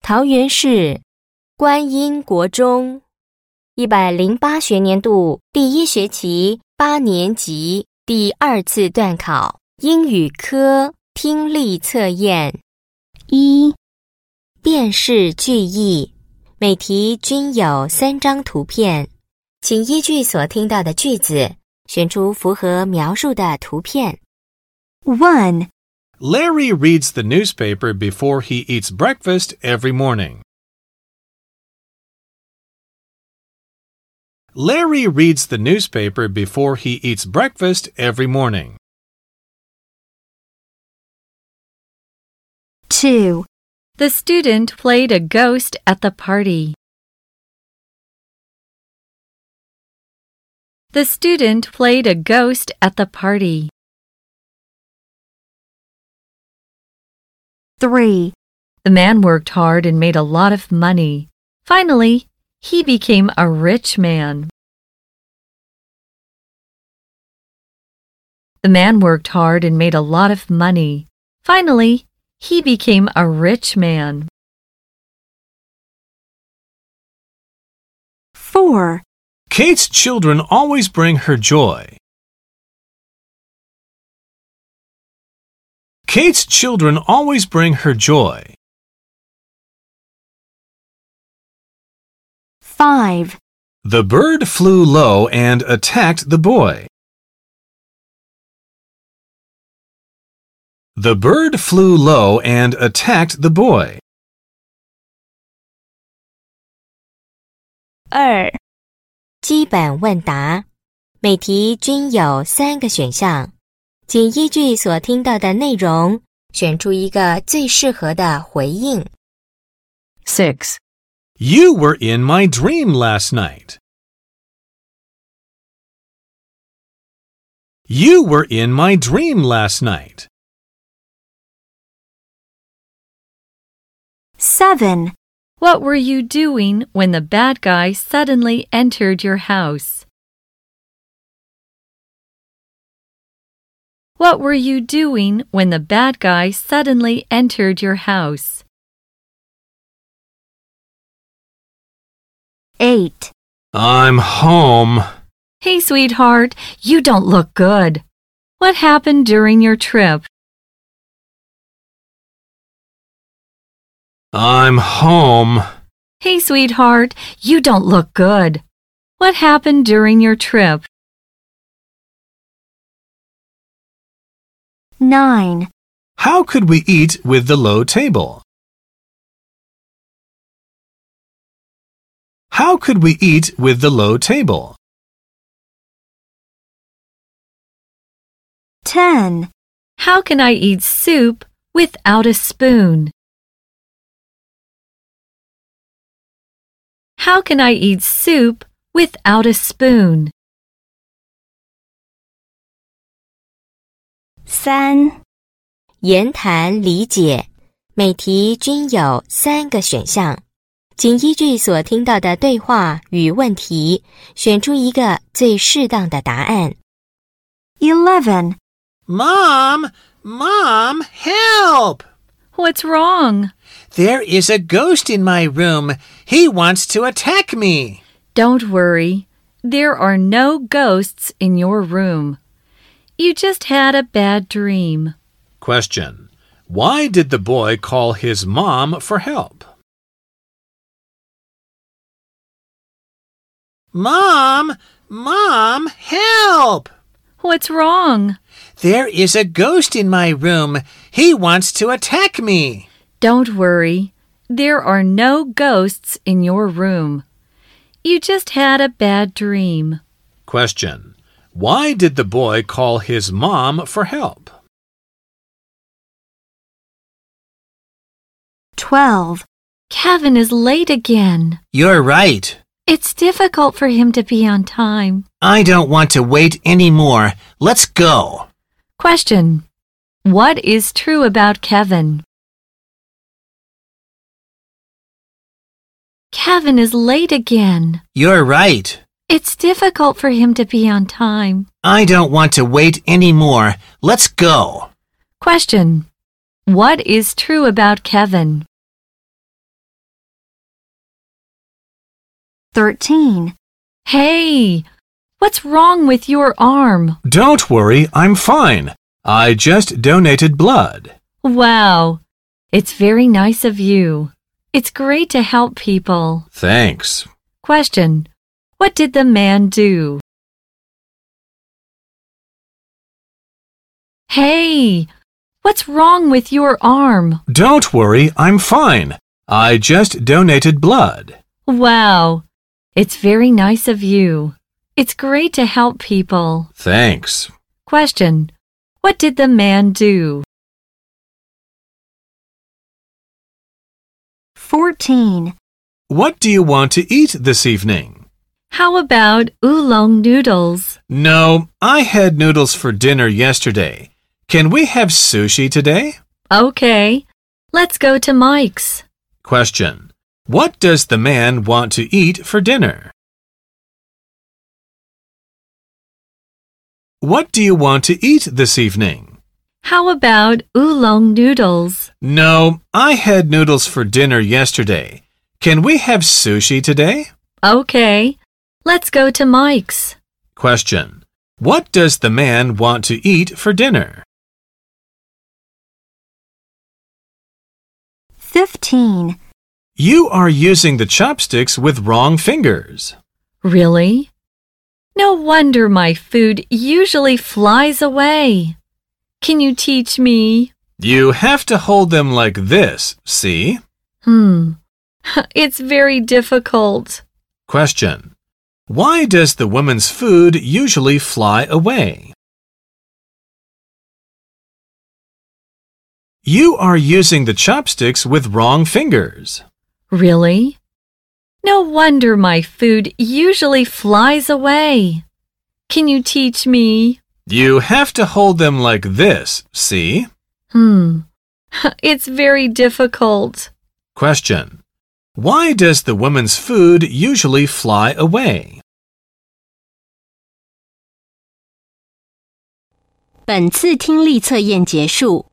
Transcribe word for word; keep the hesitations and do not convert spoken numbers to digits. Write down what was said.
桃园市观音国中一百零八学年度第一学期八年级第二次段考英语科听力测验。一、辨识句意，每题均有三张图片，请依据所听到的句子，选出符合描述的图片。 one. Larry reads the newspaper before he eats breakfast every morning. Larry reads the newspaper before he eats breakfast every morning. two. The student played a ghost at the party. The student played a ghost at the party. three. The man worked hard and made a lot of money. Finally, he became a rich man. The man worked hard and made a lot of money. Finally, he became a rich man. four. Kate's children always bring her joy. Kate's children always bring her joy. five. The bird flew low and attacked the boy. The bird flew low and attacked the boy. 二、基本问答，每题均有三个选项，请依据所听到的内容，选出一个最适合的回应。 six. You were in my dream last night. You were in my dream last night. seven. What were you doing when the bad guy suddenly entered your house? What were you doing when the bad guy suddenly entered your house? eight. I'm home. Hey, sweetheart, you don't look good. What happened during your trip? I'm home. Hey, sweetheart, you don't look good. What happened during your trip? nine. How could we eat with the low table? How could we eat with the low table? ten. How can I eat soup without a spoon? How can I eat soup without a spoon? 三. 言谈理解，每题均有三个选项，请依据所听到的对话与问题，选出一个最适当的答案。 eleven. Mom! Mom, help! What's wrong? There is a ghost in my room. He wants to attack me. Don't worry. There are no ghosts in your room. You just had a bad dream. Question. Why did the boy call his mom for help? Mom! Mom, help! What's wrong? There is a ghost in my room. He wants to attack me. Don't worry. There are no ghosts in your room. You just had a bad dream. Question. Why did the boy call his mom for help? twelve. Kevin is late again. You're right. It's difficult for him to be on time. I don't want to wait anymore. Let's go. Question. What is true about Kevin? Kevin is late again. You're right. It's difficult for him to be on time. I don't want to wait anymore. Let's go. Question. What is true about Kevin? Thirteen. Hey, what's wrong with your arm? Don't worry, I'm fine. I just donated blood. Wow, it's very nice of you. It's great to help people. Thanks. Question: what did the man do? Hey, what's wrong with your arm? Don't worry, I'm fine. I just donated blood. Wow, it's very nice of you. It's great to help people. Thanks. Question: what did the man do? Fourteen. What do you want to eat this evening? How about oolong noodles? No, I had noodles for dinner yesterday. Can we have sushi today? Okay, let's go to Mike's. Question: what does the man want to eat for dinner? What do you want to eat this evening? How about oolong noodles? No, I had noodles for dinner yesterday. Can we have sushi today? Okay, let's go to Mike's. Question: what does the man want to eat for dinner? Fifteen. You are using the chopsticks with wrong fingers. Really? No wonder my food usually flies away. Can you teach me? You have to hold them like this, see? Hmm, it's very difficult. Question: why does the woman's food usually fly away? You are using the chopsticks with wrong fingers. Really? No wonder my food usually flies away. Can you teach me? You have to hold them like this, see? Hmm, it's very difficult. Question: why does the woman's food usually fly away? 本次听力测验结束，